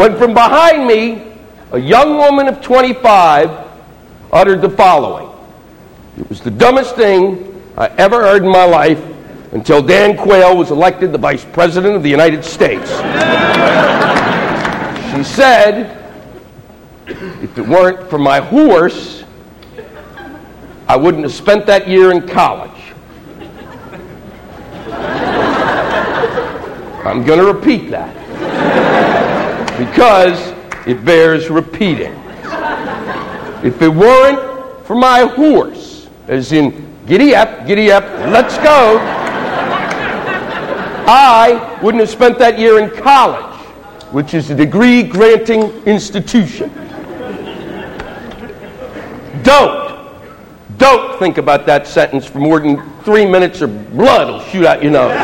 when from behind me, a young woman of 25 uttered the following. It was the dumbest thing I ever heard in my life until Dan Quayle was elected the Vice President of the United States. She said, if it weren't for my horse, I wouldn't have spent that year in college. I'm going to repeat that because it bears repeating. If it weren't for my horse, as in giddy up, let's go, I wouldn't have spent that year in college, which is a degree-granting institution. Don't think about that sentence for more than 3 minutes or blood will shoot out your nose.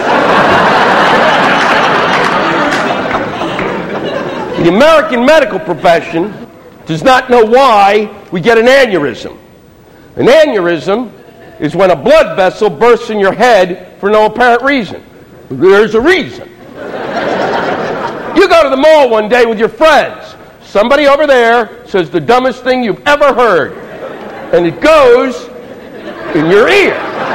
The American medical profession does not know why we get an aneurysm. An aneurysm is when a blood vessel bursts in your head for no apparent reason. There's a reason. You go to the mall one day with your friends. Somebody over there says the dumbest thing you've ever heard. And it goes in your ear.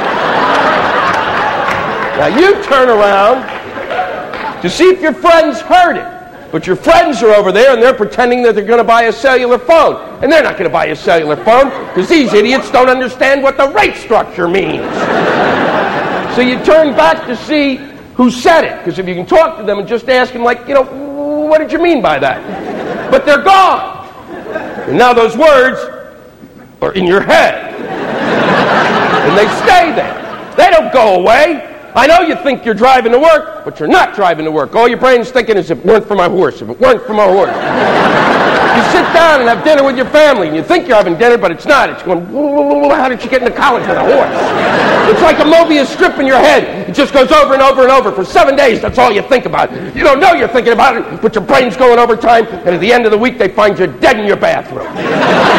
Now you turn around to see if your friends heard it. But your friends are over there and they're pretending that they're going to buy a cellular phone. And they're not going to buy a cellular phone because these idiots don't understand what the rate structure means. So you turn back to see who said it. Because if you can talk to them and just ask them, like, what did you mean by that? But they're gone. And now those words are in your head. And they stay there. They don't go away. I know you think you're driving to work, but you're not driving to work. All your brain's thinking is, if it weren't for my horse, if it weren't for my horse. You sit down and have dinner with your family, and you think you're having dinner, but it's not. It's going, how did you get into college with a horse? It's like a Mobius strip in your head. It just goes over and over and over. For 7 days, that's all you think about. You don't know you're thinking about it, but your brain's going overtime, and at the end of the week, they find you dead in your bathroom.